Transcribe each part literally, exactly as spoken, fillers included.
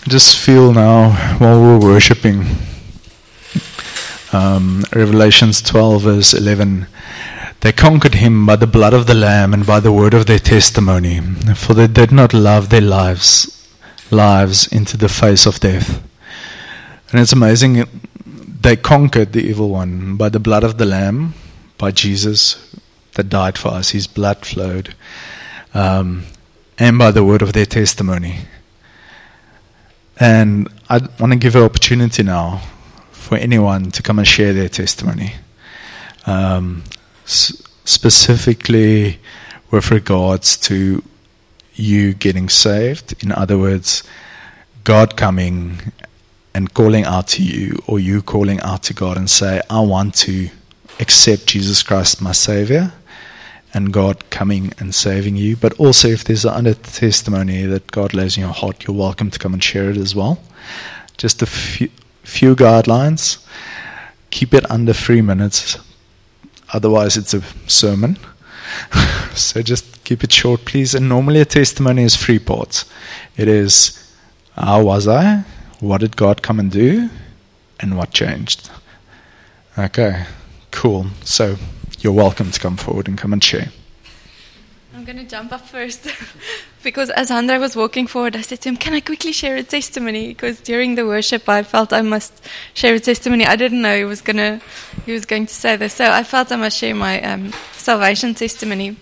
just feel now while we're worshipping, um, Revelations twelve verse eleven, they conquered him by the blood of the Lamb and by the word of their testimony, for they did not love their lives, lives into the face of death. And it's amazing, they conquered the evil one by the blood of the Lamb, by Jesus that died for us, his blood flowed, um, and by the word of their testimony. And I want to give an opportunity now for anyone to come and share their testimony. Um, s- specifically with regards to you getting saved. In other words, God coming and calling out to you, or you calling out to God and say, I want to accept Jesus Christ my Savior, and God coming and saving you. But also if there's another testimony that God lays in your heart, you're welcome to come and share it as well. Just a few, few guidelines. Keep it under three minutes. Otherwise it's a sermon. So just keep it short, please. And normally a testimony is three parts. It is, how was I? What did God come and do? And what changed? Okay, cool. So you're welcome to come forward and come and share. I'm going to jump up first because as Andre was walking forward, I said to him, can I quickly share a testimony? Because during the worship, I felt I must share a testimony. I didn't know he was going to he was going to say this. So I felt I must share my um, salvation testimony.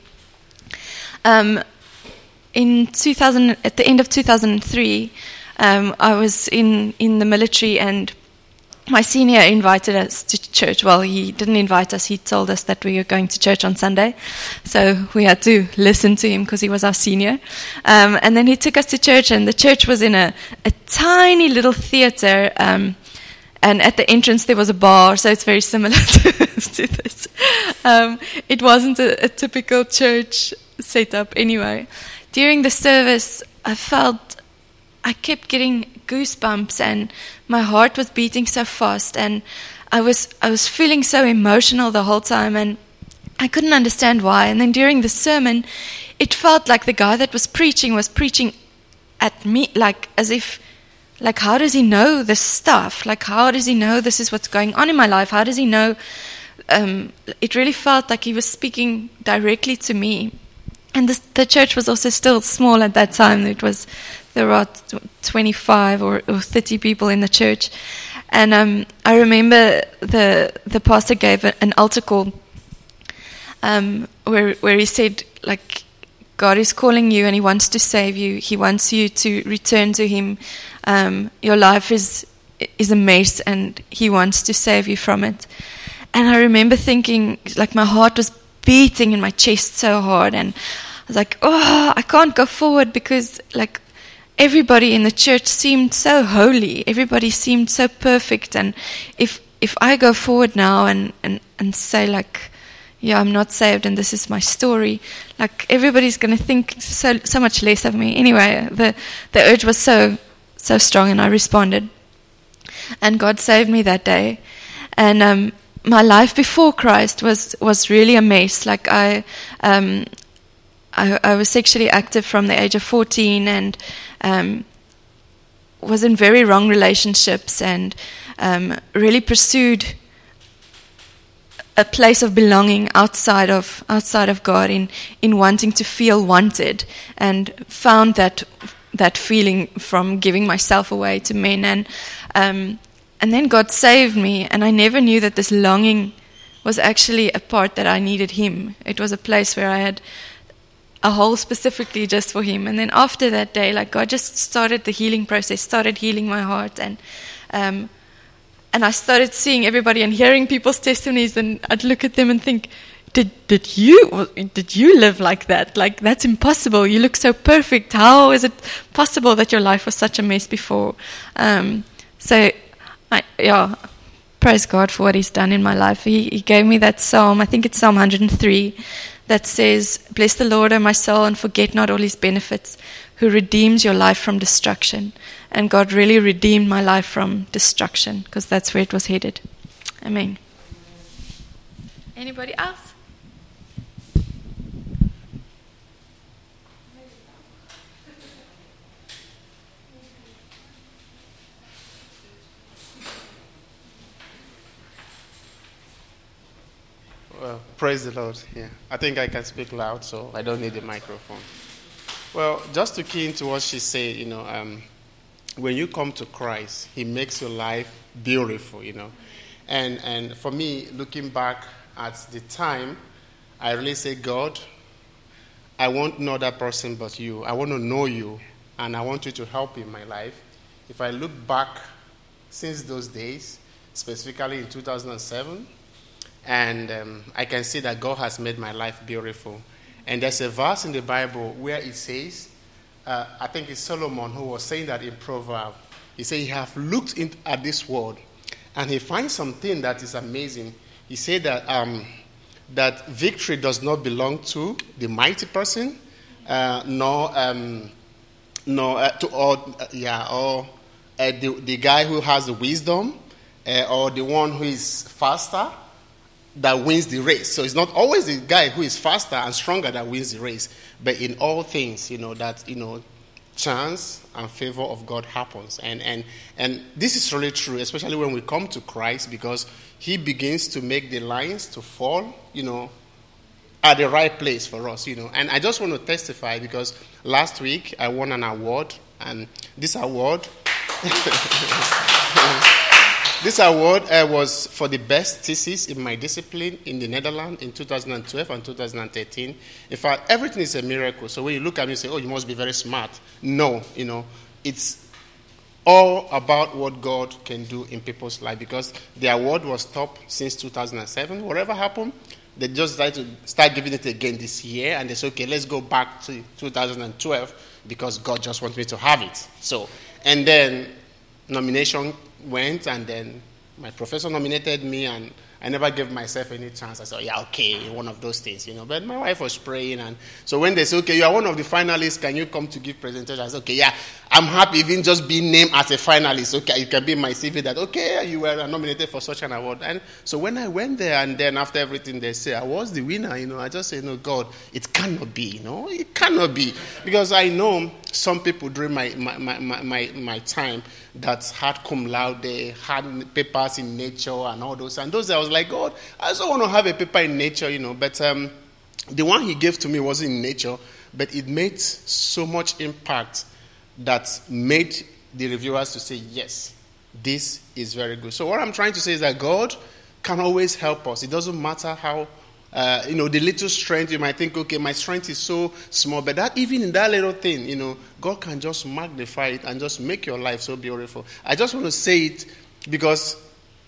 Um, in two thousand, at the end of two thousand three, um, I was in, in the military, and my senior invited us to church. Well, he didn't invite us. He told us that we were going to church on Sunday. So we had to listen to him because he was our senior. Um, and then he took us to church, and the church was in a, a tiny little theater. Um, and at the entrance there was a bar, so it's very similar to, to this. Um, it wasn't a, a typical church setup anyway. During the service, I felt, I kept getting goosebumps, and my heart was beating so fast, and I was I was feeling so emotional the whole time, and I couldn't understand why. And then during the sermon, it felt like the guy that was preaching was preaching at me, like as if, like, how does he know this stuff? Like, how does he know this is what's going on in my life? How does he know? Um, it really felt like he was speaking directly to me. And the, the church was also still small at that time. It was there were twenty-five or, or thirty people in the church, and um, I remember the the pastor gave a, an altar call, um, where where he said, like, God is calling you and He wants to save you. He wants you to return to Him. Um, your life is is a mess, and He wants to save you from it. And I remember thinking, like, my heart was beating in my chest so hard, and I was like, oh, I can't go forward because, like, everybody in the church seemed so holy. Everybody seemed so perfect. And if if I go forward now and, and, and say, like, yeah, I'm not saved and this is my story, like, everybody's going to think so so much less of me. Anyway, the, the urge was so, so strong, and I responded. And God saved me that day. And um, my life before Christ was, was really a mess. Like, I... Um, I, I was sexually active from the age of fourteen, and um, was in very wrong relationships, and um, really pursued a place of belonging outside of outside of God, in, in wanting to feel wanted, and found that that feeling from giving myself away to men, and um, and then God saved me, and I never knew that this longing was actually a part that I needed Him. It was a place where I had a hole specifically just for Him. And then after that day, like, God just started the healing process, started healing my heart, and um, and I started seeing everybody and hearing people's testimonies, and I'd look at them and think, did did you did you live like that? Like, that's impossible. You look so perfect. How is it possible that your life was such a mess before? Um, so, I, yeah, praise God for what He's done in my life. He, he gave me that psalm. I think it's Psalm one hundred three. That says, bless the Lord, O my soul, and forget not all His benefits, who redeems your life from destruction. And God really redeemed my life from destruction, because that's where it was headed. Amen. Anybody else? Well, praise the Lord. Yeah, I think I can speak loud, so I don't need a microphone. Well, just to key into what she said, you know, um, when you come to Christ, He makes your life beautiful, you know. And and for me, looking back at the time, I really say, God, I want no other person but you. I want to know you, and I want you to help in my life. If I look back since those days, specifically in two thousand seven, and um, I can see that God has made my life beautiful. And there's a verse in the Bible where it says, uh, I think it's Solomon who was saying that in Proverbs. He said, he have looked in, at this world, and he finds something that is amazing. He said that um, that victory does not belong to the mighty person, uh, nor um, nor uh, to or uh, yeah or uh, the the guy who has the wisdom, uh, or the one who is faster that wins the race. So it's not always the guy who is faster and stronger that wins the race, but in all things, you know, that, you know, chance and favor of God happens. And and and this is really true, especially when we come to Christ, because He begins to make the lines to fall, you know, at the right place for us, you know. And I just want to testify, because last week I won an award, and this award This award uh, was for the best thesis in my discipline in the Netherlands in two thousand twelve and two thousand thirteen. In fact, everything is a miracle. So when you look at me and say, oh, you must be very smart. No, you know, it's all about what God can do in people's life, because the award was top since two thousand seven. Whatever happened, they just tried to start giving it again this year, and they said, okay, let's go back to two thousand twelve because God just wants me to have it. So, and then nomination went, and then my professor nominated me, and I never gave myself any chance. I said, yeah, okay, one of those things, you know. But my wife was praying, and so when they said, okay, you are one of the finalists, can you come to give presentation? I said, okay, yeah, I'm happy even just being named as a finalist. Okay, you can be in my C V that, okay, you were nominated for such an award. And so when I went there, and then after everything they say, I was the winner, you know, I just said, no, God, it cannot be, you know, it cannot be. Because I know some people during my my, my, my, my time that had cum laude, they had papers in nature and all those. And those I was like, God, I also want to have a paper in nature, you know. But um, the one He gave to me wasn't in nature, but it made so much impact that made the reviewers to say, yes, this is very good. So what I'm trying to say is that God can always help us. It doesn't matter how, uh, you know, the little strength, you might think, okay, my strength is so small, but that even in that little thing, you know, God can just magnify it and just make your life so beautiful. I just want to say it because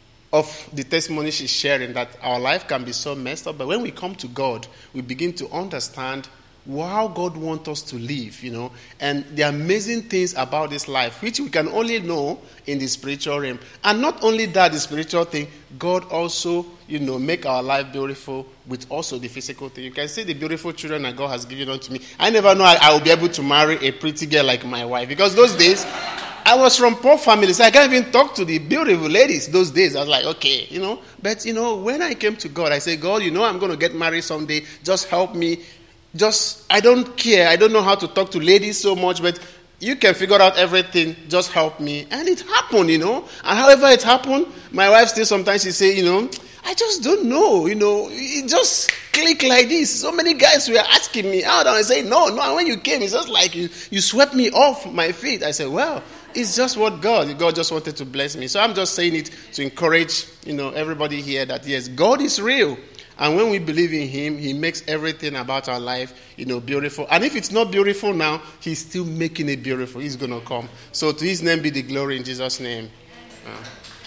of the testimony she's sharing, that our life can be so messed up, but when we come to God, we begin to understand how God wants us to live, you know, and the amazing things about this life, which we can only know in the spiritual realm. And not only that, the spiritual thing, God also, you know, make our life beautiful with also the physical thing. You can see the beautiful children that God has given unto me. I never know I, I will be able to marry a pretty girl like my wife, because those days, I was from poor families. I can't even talk to the beautiful ladies those days. I was like, okay, you know. But, you know, when I came to God, I said, God, you know, I'm going to get married someday. Just help me. Just, I don't care. I don't know how to talk to ladies so much, but you can figure out everything. Just help me. And it happened, you know. And however it happened, my wife still sometimes she say, you know, I just don't know, you know. It just click like this. So many guys were asking me out, and I say, no, no. And when you came, it's just like you, you swept me off my feet. I said, well, it's just what God, God just wanted to bless me. So I'm just saying it to encourage, you know, everybody here that, yes, God is real. And when we believe in Him, He makes everything about our life, you know, beautiful. And if it's not beautiful now, He's still making it beautiful. He's going to come. So to His name be the glory in Jesus' name. Uh.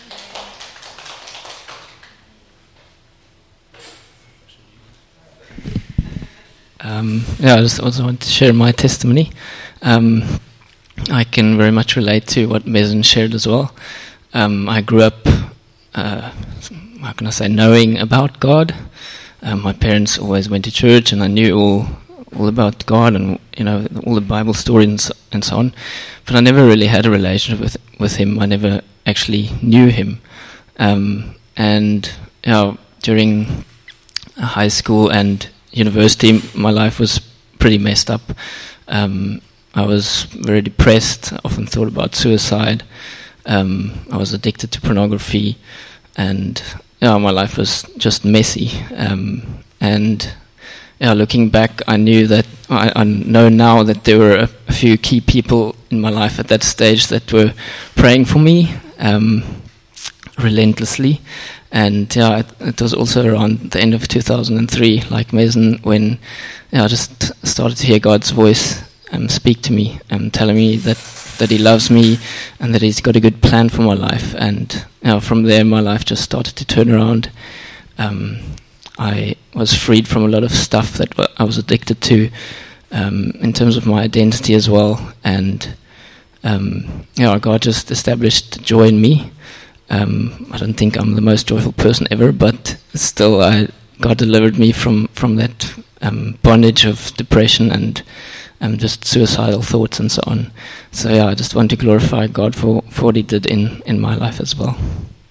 Um, yeah, I just also want to share my testimony. Um, I can very much relate to what Mason shared as well. Um, I grew up, uh, how can I say, knowing about God. Um, my parents always went to church, and I knew all all about God and, you know, all the Bible stories and so, and so on. But I never really had a relationship with with Him. I never actually knew Him. Um, and you know, during high school and university, my life was pretty messed up. Um, I was very depressed. I often thought about suicide. Um, I was addicted to pornography, and yeah, my life was just messy. Um, and yeah, looking back, I knew that I, I know now that there were a, a few key people in my life at that stage that were praying for me um, relentlessly. And yeah, it, it was also around the end of two thousand three, like Mason, when yeah, I just started to hear God's voice um, speak to me, um, telling me that, that He loves me and that He's got a good plan for my life. And you know, from there, my life just started to turn around. Um, I was freed from a lot of stuff that I was addicted to, um, in terms of my identity as well. And um, yeah, God just established joy in me. Um, I don't think I'm the most joyful person ever, but still, I, God delivered me from from that um, bondage of depression and um, just suicidal thoughts and so on. So yeah, I just want to glorify God for, for what He did in, in my life as well.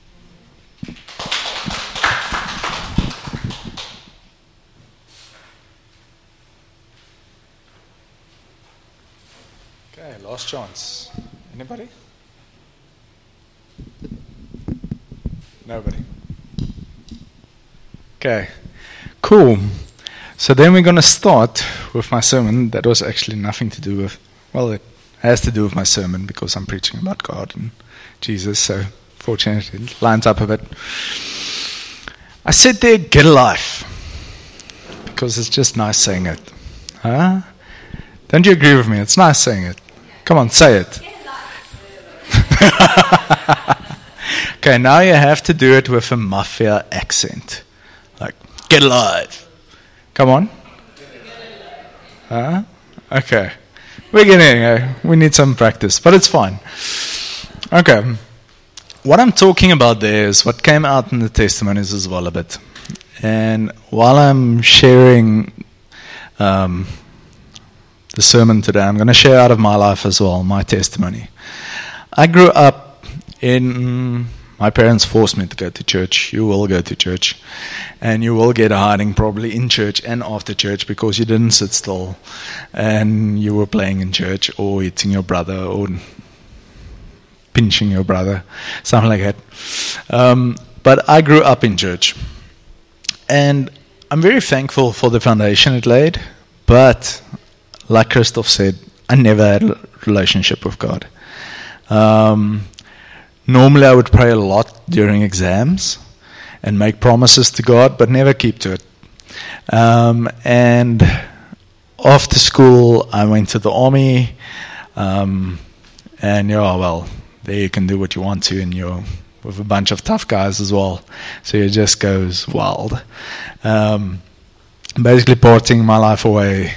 Okay, last chance. Anybody? Nobody. Okay, cool. So then we're going to start with my sermon. That was actually nothing to do with, well, it has to do with my sermon because I'm preaching about God and Jesus. So fortunately, it lines up a bit. I said there, get a life, because it's just nice saying it. Huh? Don't you agree with me? It's nice saying it. Come on, say it. Okay, now you have to do it with a mafia accent. Like, get alive. Come on. Huh? Okay. We're getting uh, we need some practice, but it's fine. Okay. What I'm talking about there is what came out in the testimonies as well a bit. And while I'm sharing um, the sermon today, I'm going to share out of my life as well, my testimony. I grew up in... My parents forced me to go to church. You will go to church. And you will get a hiding probably in church and after church because you didn't sit still. And you were playing in church or hitting your brother or pinching your brother. Something like that. Um, but I grew up in church. And I'm very thankful for the foundation it laid. But like Christoph said, I never had a relationship with God. Um... Normally I would pray a lot during exams and make promises to God, but never keep to it. Um, and after school, I went to the army. Um, and, yeah, well, there you can do what you want to, and you're with a bunch of tough guys as well. So it just goes wild. Um, basically partying my life away.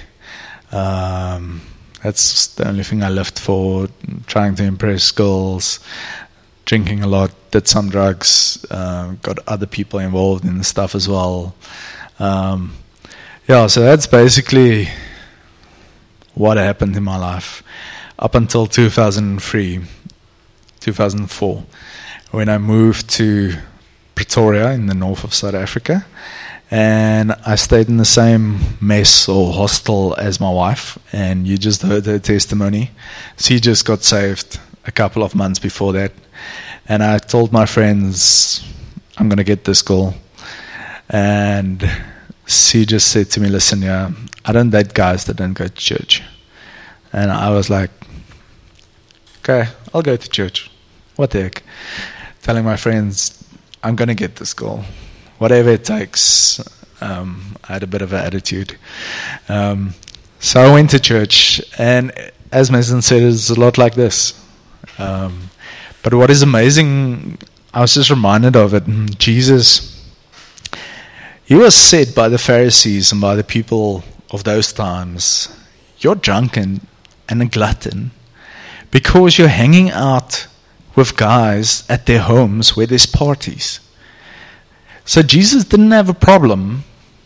Um, that's the only thing I lived for, trying to impress girls. Drinking a lot, did some drugs, uh, got other people involved in the stuff as well. Um, yeah, so that's basically what happened in my life up until two thousand three, two thousand four, when I moved to Pretoria in the north of South Africa. And I stayed in the same mess or hostel as my wife, and you just heard her testimony. She just got saved a couple of months before that. And I told my friends, I'm going to get this girl. And she just said to me, listen, yeah, I don't date guys that don't go to church. And I was like, okay, I'll go to church. What the heck? Telling my friends, I'm going to get this girl. Whatever it takes. Um, I had a bit of an attitude. Um, so I went to church. And as Mason said, it's a lot like this. Um, but what is amazing, I was just reminded of it. Jesus, he was said by the Pharisees and by the people of those times, you're drunken and a glutton because you're hanging out with guys at their homes where there's parties. So Jesus didn't have a problem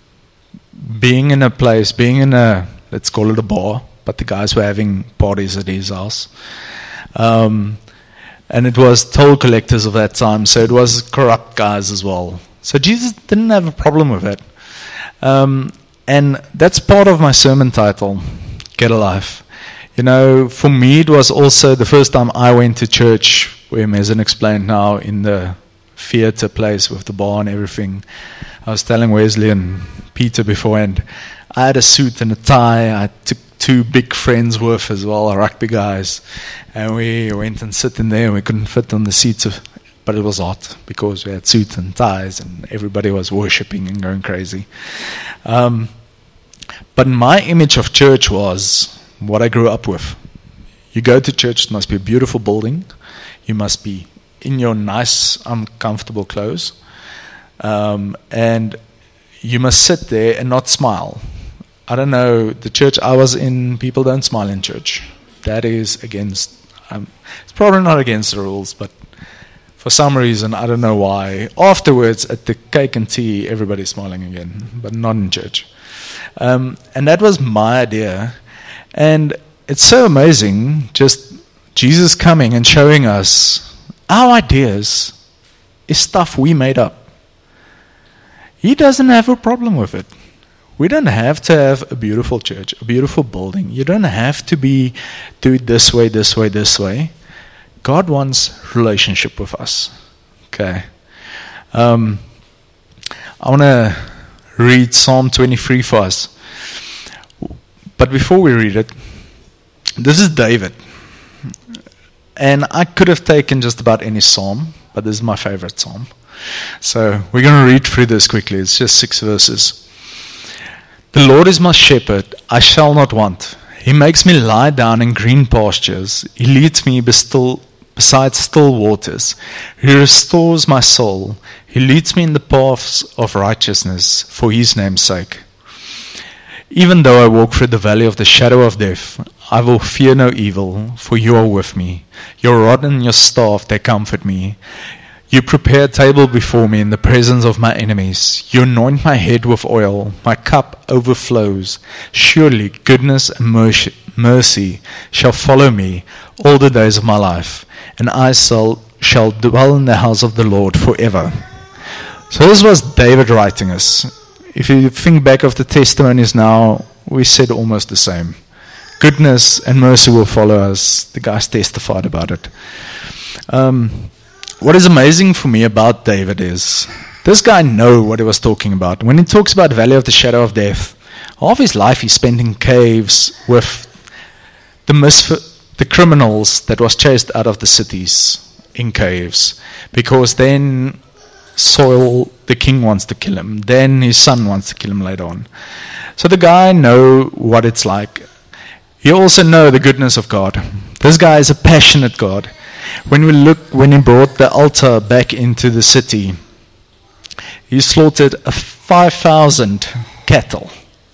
being in a place, being in a, let's call it a bar, but the guys were having parties at his house. Um, and it was toll collectors of that time, so it was corrupt guys as well. So Jesus didn't have a problem with it. Um, and that's part of my sermon title, Get a Life. You know, for me it was also the first time I went to church, where Mason explained now in the theatre place with the bar and everything. I was telling Wesley and Peter beforehand, I had a suit and a tie. I took two big friends with as well, rugby guys, and we went and sit in there and we couldn't fit on the seats, of, but it was hot because we had suits and ties and everybody was worshipping and going crazy. Um, but my image of church was what I grew up with. You go to church, it must be a beautiful building. You must be in your nice, uncomfortable clothes. Um, and you must sit there and not smile. I don't know, the church I was in, people don't smile in church. That is against, um, it's probably not against the rules, but for some reason, I don't know why. Afterwards, at the cake and tea, everybody's smiling again, but not in church. Um, and that was my idea. And it's so amazing, just Jesus coming and showing us our ideas is stuff we made up. He doesn't have a problem with it. We don't have to have a beautiful church, a beautiful building. You don't have to be do it this way, this way, this way. God wants relationship with us. Okay. Um, I want to read Psalm twenty-three for us. But before we read it, this is David. And I could have taken just about any psalm, but this is my favorite psalm. So we're going to read through this quickly. It's just six verses. The Lord is my shepherd, I shall not want. He makes me lie down in green pastures. He leads me bestil, beside still waters. He restores my soul. He leads me in the paths of righteousness for his name's sake. Even though I walk through the valley of the shadow of death, I will fear no evil, for you are with me. Your rod and your staff, they comfort me. You prepare a table before me in the presence of my enemies. You anoint my head with oil. My cup overflows. Surely goodness and mercy, mercy shall follow me all the days of my life, and I shall, shall dwell in the house of the Lord forever. So this was David writing us. If you think back of the testimonies now, we said almost the same. Goodness and mercy will follow us. The guys testified about it. Um... What is amazing for me about David is this guy knew what he was talking about. When he talks about valley of the shadow of death, half his life he spent in caves with the misfit, the criminals that was chased out of the cities in caves. Because then Saul, the king, wants to kill him. Then his son wants to kill him later on. So the guy know what it's like. He also know the goodness of God. This guy is a passionate God. When we look, when he brought the altar back into the city, he slaughtered a five thousand cattle.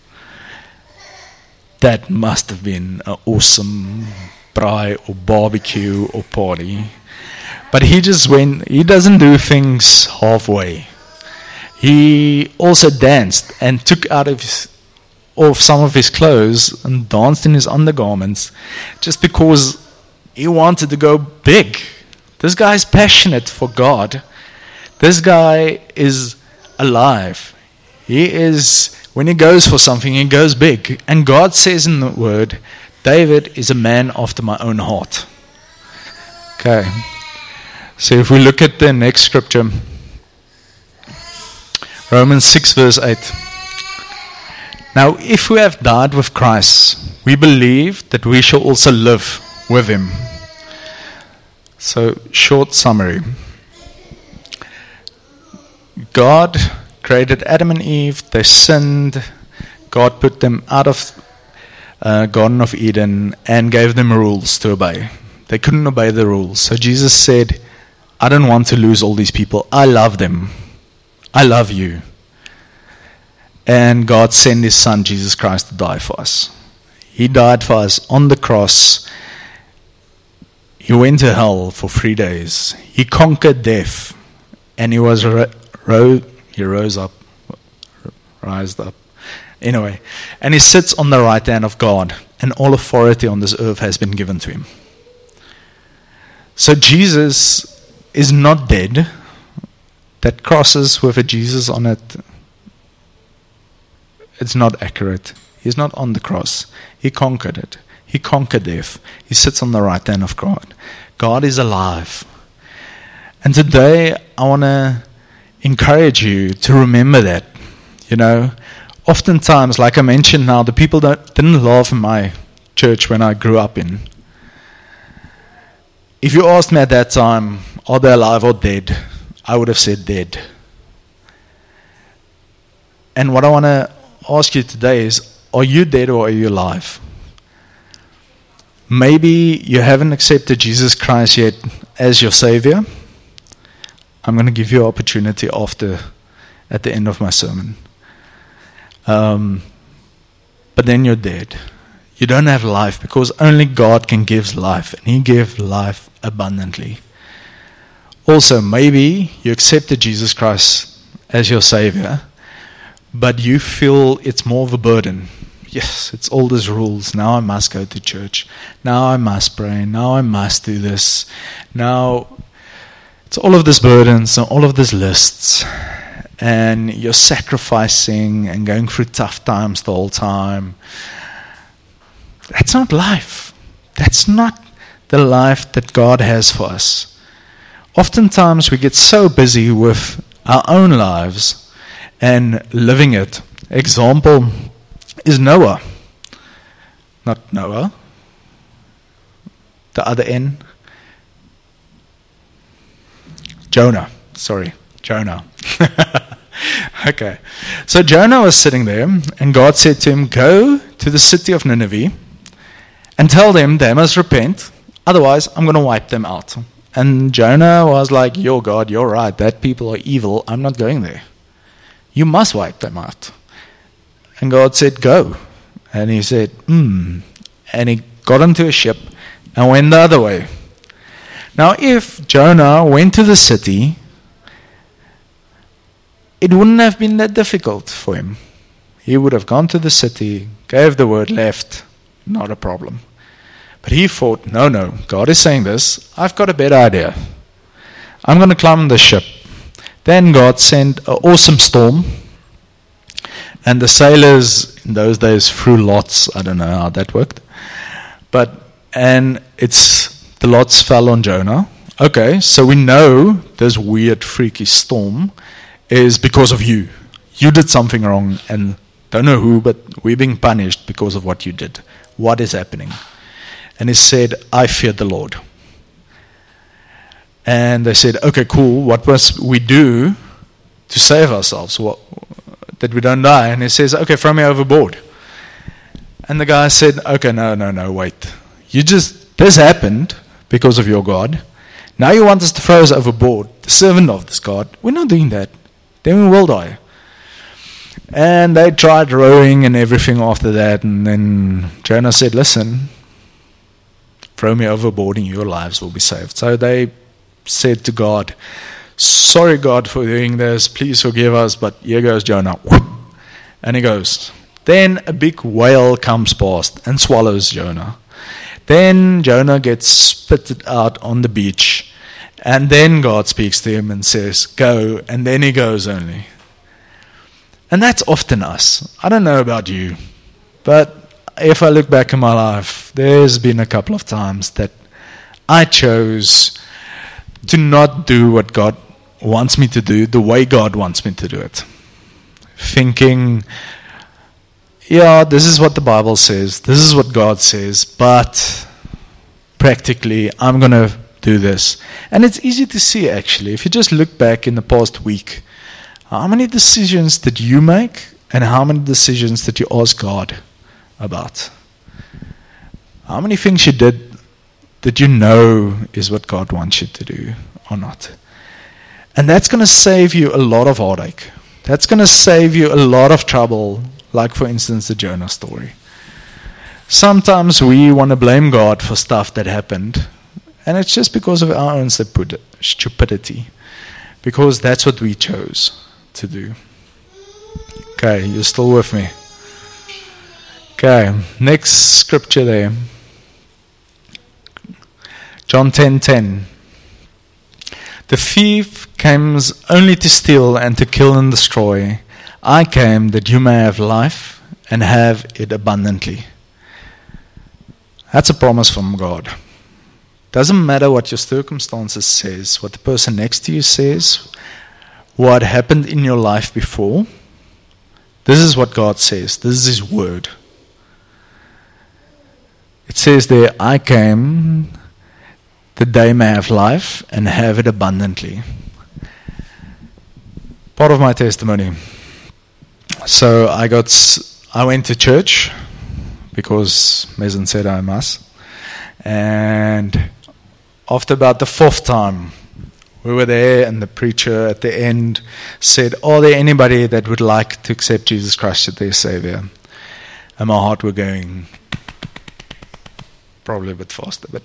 That must have been an awesome braai or barbecue or party. But he just went, he doesn't do things halfway. He also danced and took out of his, off some of his clothes and danced in his undergarments just because he wanted to go big. This guy is passionate for God. This guy is alive. He is, when he goes for something, he goes big. And God says in the word, David is a man after my own heart. Okay. So if we look at the next scripture, Romans six verse eight. Now if we have died with Christ, we believe that we shall also live with him. So, short summary. God created Adam and Eve. They sinned. God put them out of uh, Garden of Eden and gave them rules to obey. They couldn't obey the rules. So Jesus said, I don't want to lose all these people. I love them. I love you. And God sent his son, Jesus Christ, to die for us. He died for us on the cross. He went to hell for three days. He conquered death. And he was ro- ro- he rose up. Rised up. Anyway. And he sits on the right hand of God. And all authority on this earth has been given to him. So Jesus is not dead. That crosses with a Jesus on it, it's not accurate. He's not on the cross. He conquered it. He conquered death. He sits on the right hand of God. God is alive. And today I want to encourage you to remember that. You know, oftentimes, like I mentioned now, the people that didn't laugh in my church when I grew up in. If you asked me at that time, are they alive or dead? I would have said dead. And what I want to ask you today is, are you dead or are you alive? Maybe you haven't accepted Jesus Christ yet as your Savior. I'm going to give you an opportunity after, at the end of my sermon. Um, but then you're dead. You don't have life because only God can give life, and He gives life abundantly. Also, maybe you accepted Jesus Christ as your Savior, but you feel it's more of a burden. Yes, it's all these rules. Now I must go to church. Now I must pray. Now I must do this. Now it's all of these burdens and all of these lists. And you're sacrificing and going through tough times the whole time. That's not life. That's not the life that God has for us. Oftentimes we get so busy with our own lives and living it. Example is Noah. Not Noah. The other N. Jonah. Sorry, Jonah. Okay. So Jonah was sitting there, and God said to him, go to the city of Nineveh and tell them they must repent, otherwise I'm going to wipe them out. And Jonah was like, yo, God, you're right. That people are evil. I'm not going there. You must wipe them out. And God said, go. And he said, hmm. And he got into a ship and went the other way. Now, if Jonah went to the city, it wouldn't have been that difficult for him. He would have gone to the city, gave the word, left. Not a problem. But he thought, no, no, God is saying this. I've got a better idea. I'm going to climb the ship. Then God sent an awesome storm. And the sailors in those days threw lots. I don't know how that worked. But, and it's, the lots fell on Jonah. Okay, so we know this weird, freaky storm is because of you. You did something wrong, and don't know who, but we're being punished because of what you did. What is happening? And he said, I feared the Lord. And they said, okay, cool. What must we do to save ourselves? What, that we don't die? And he says, okay, throw me overboard. And the guy said, okay, no, no, no, wait. You just, this happened because of your God. Now you want us to throw us overboard, the servant of this God. We're not doing that. Then we will die. And they tried rowing and everything after that. And then Jonah said, listen, throw me overboard and your lives will be saved. So they said to God, sorry, God, for doing this. Please forgive us. But here goes Jonah. And he goes. Then a big whale comes past and swallows Jonah. Then Jonah gets spitted out on the beach. And then God speaks to him and says, go. And then he goes only. And that's often us. I don't know about you. But if I look back in my life, there's been a couple of times that I chose to not do what God wants me to do the way God wants me to do it. Thinking, yeah, this is what the Bible says. This is what God says. But practically, I'm going to do this. And it's easy to see, actually. If you just look back in the past week, how many decisions did you make and how many decisions did you ask God about? How many things you did that you know is what God wants you to do or not? And that's going to save you a lot of heartache. That's going to save you a lot of trouble, like for instance the Jonah story. Sometimes we want to blame God for stuff that happened, and it's just because of our own stupidity, because that's what we chose to do. Okay, you're still with me? Okay, next scripture there. John ten ten. The thief comes only to steal and to kill and destroy. I came that you may have life and have it abundantly. That's a promise from God. Doesn't matter what your circumstances says, what the person next to you says, what happened in your life before. This is what God says. This is His word. It says there, I came that they may have life and have it abundantly. Part of my testimony. So I got, I went to church because Mason said I must. And after about the fourth time, we were there, and the preacher at the end said, are there anybody that would like to accept Jesus Christ as their Savior? And my heart were going probably a bit faster. But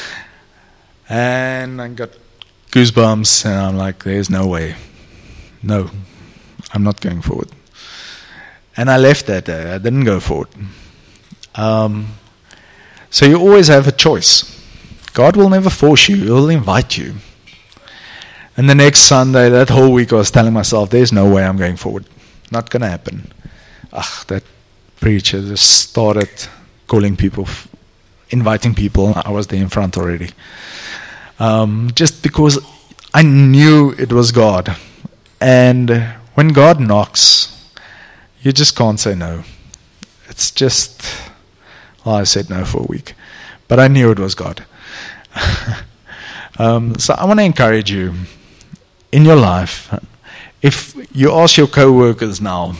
and I got goosebumps, and I'm like, there's no way. No, I'm not going forward. And I left that day. I didn't go forward. Um, so you always have a choice. God will never force you. He will invite you. And the next Sunday, that whole week, I was telling myself, there's no way I'm going forward. Not going to happen. Ugh, that preacher just started calling people, inviting people. I was there in front already. Um, just because I knew it was God. And when God knocks, you just can't say no. It's just, well, I said no for a week. But I knew it was God. um, so I want to encourage you. In your life, if you ask your co-workers now,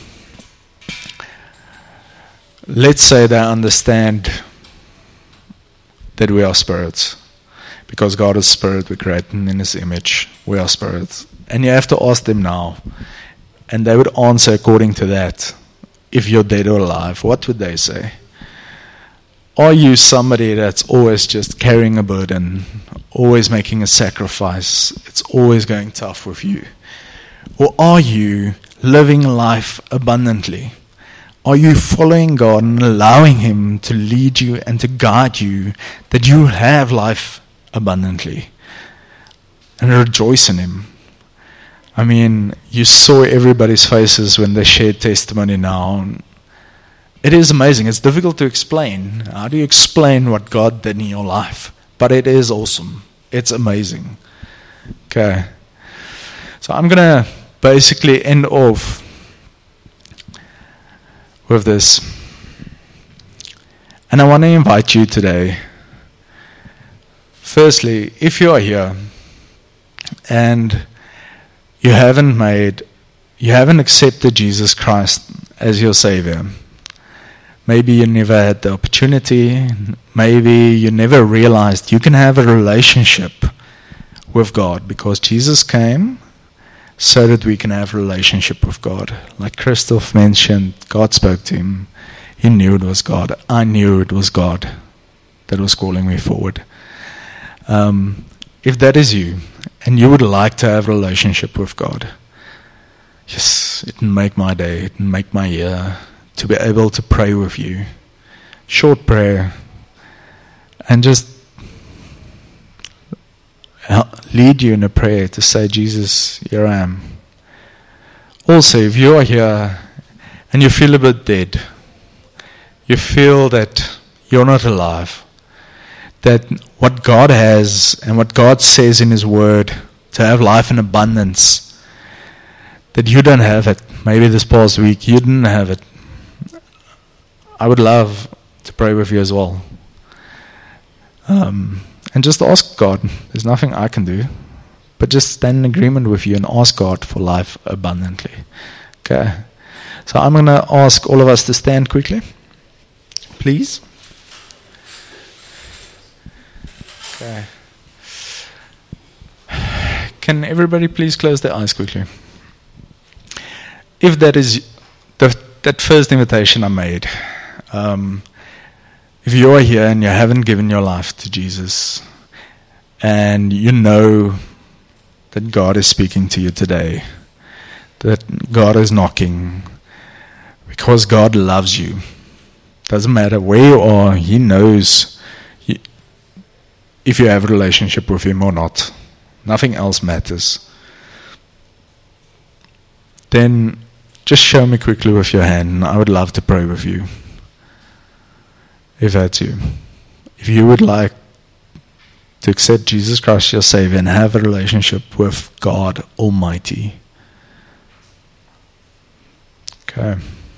let's say they understand that we are spirits. Because God is spirit, we're created in His image, we are spirits. And you have to ask them now, and they would answer according to that. If you're dead or alive, what would they say? Are you somebody that's always just carrying a burden, always making a sacrifice, it's always going tough with you? Or are you living life abundantly? Are you following God and allowing Him to lead you and to guide you that you have life abundantly? And rejoice in Him. I mean, you saw everybody's faces when they shared testimony now. It is amazing. It's difficult to explain. How do you explain what God did in your life? But it is awesome. It's amazing. Okay. So I'm going to basically end off with this. And I want to invite you today. Firstly, if you are here and you haven't made, you haven't accepted Jesus Christ as your Savior. Maybe you never had the opportunity. Maybe you never realized you can have a relationship with God because Jesus came so that we can have a relationship with God. Like Christoph mentioned, God spoke to him. He knew it was God. I knew it was God that was calling me forward. Um, if that is you, and you would like to have a relationship with God, yes, it can make my day, it can make my year, to be able to pray with you. Short prayer. And just lead you in a prayer to say, Jesus, here I am. Also, if you are here and you feel a bit dead, you feel that you're not alive, that what God has and what God says in His Word, to have life in abundance, that you don't have it. Maybe this past week you didn't have it. I would love to pray with you as well. Um, and just ask God. There's nothing I can do. But just stand in agreement with you and ask God for life abundantly. Okay. So I'm going to ask all of us to stand quickly. Please. Okay. Can everybody please close their eyes quickly? If that is the, that first invitation I made, Um, if you are here and you haven't given your life to Jesus, and you know that God is speaking to you today, that God is knocking, because God loves you. Doesn't matter where you are, He knows you, if you have a relationship with Him or not. Nothing else matters. Then just show me quickly with your hand, and I would love to pray with you. If that's you. If you would like to accept Jesus Christ as your Savior and have a relationship with God Almighty. Okay.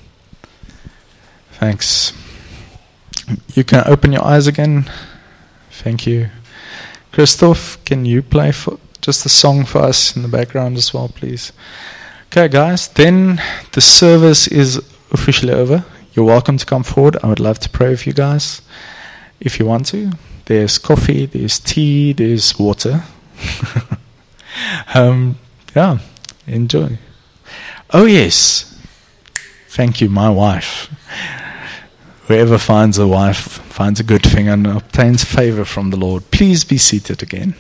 Thanks. You can open your eyes again. Thank you. Christoph, can you play for just a song for us in the background as well, please? Okay, guys, then the service is officially over. You're welcome to come forward. I would love to pray with you guys if you want to. There's coffee, there's tea, there's water. um, yeah, enjoy. Oh, yes. Thank you, my wife. Whoever finds a wife finds a good thing and obtains favor from the Lord. Please be seated again.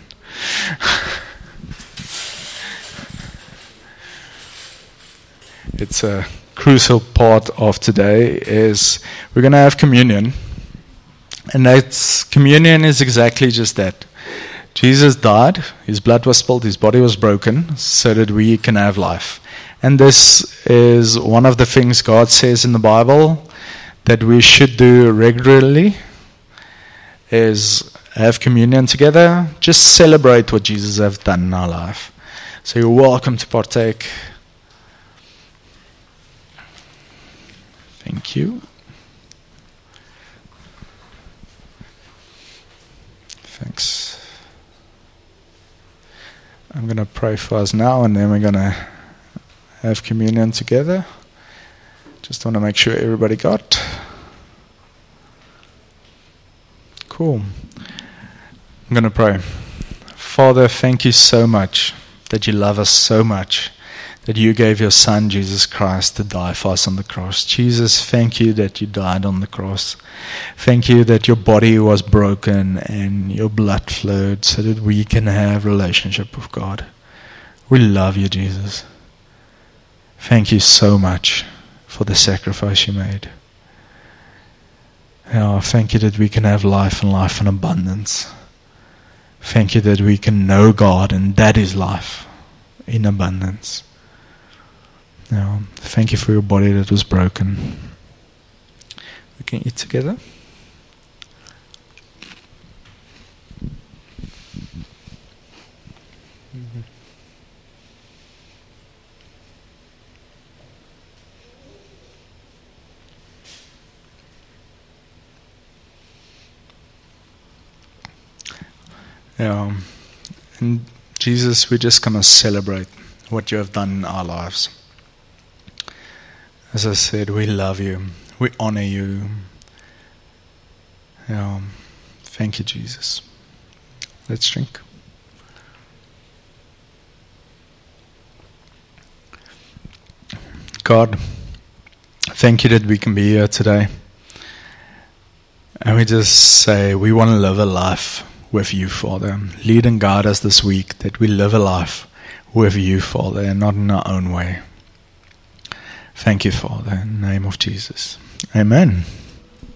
It's a crucial part of today is we're going to have communion. And that's, communion is exactly just that. Jesus died, his blood was spilled, his body was broken so that we can have life. And this is one of the things God says in the Bible that we should do regularly, is have communion together, just celebrate what Jesus has done in our life. So you're welcome to partake. Thank you. Thanks. I'm going to pray for us now, and then we're going to have communion together. Just want to make sure everybody got. Cool. I'm going to pray. Father, thank you so much that you love us so much, that you gave your Son, Jesus Christ, to die for us on the cross. Jesus, thank you that you died on the cross. Thank you that your body was broken and your blood flowed so that we can have relationship with God. We love you, Jesus. Thank you so much for the sacrifice you made. Oh, thank you that we can have life and life in abundance. Thank you that we can know God, and that is life in abundance. Now, thank you for your body that was broken. We can eat together. Mm-hmm. Yeah, and Jesus, we're just going to celebrate what you have done in our lives. As I said, we love you. We honor you. Yeah, thank you, Jesus. Let's drink. God, thank you that we can be here today. And we just say we want to live a life with you, Father. Lead and guide us this week, that we live a life with you, Father, and not in our own way. Thank you, Father, in the name of Jesus. Amen.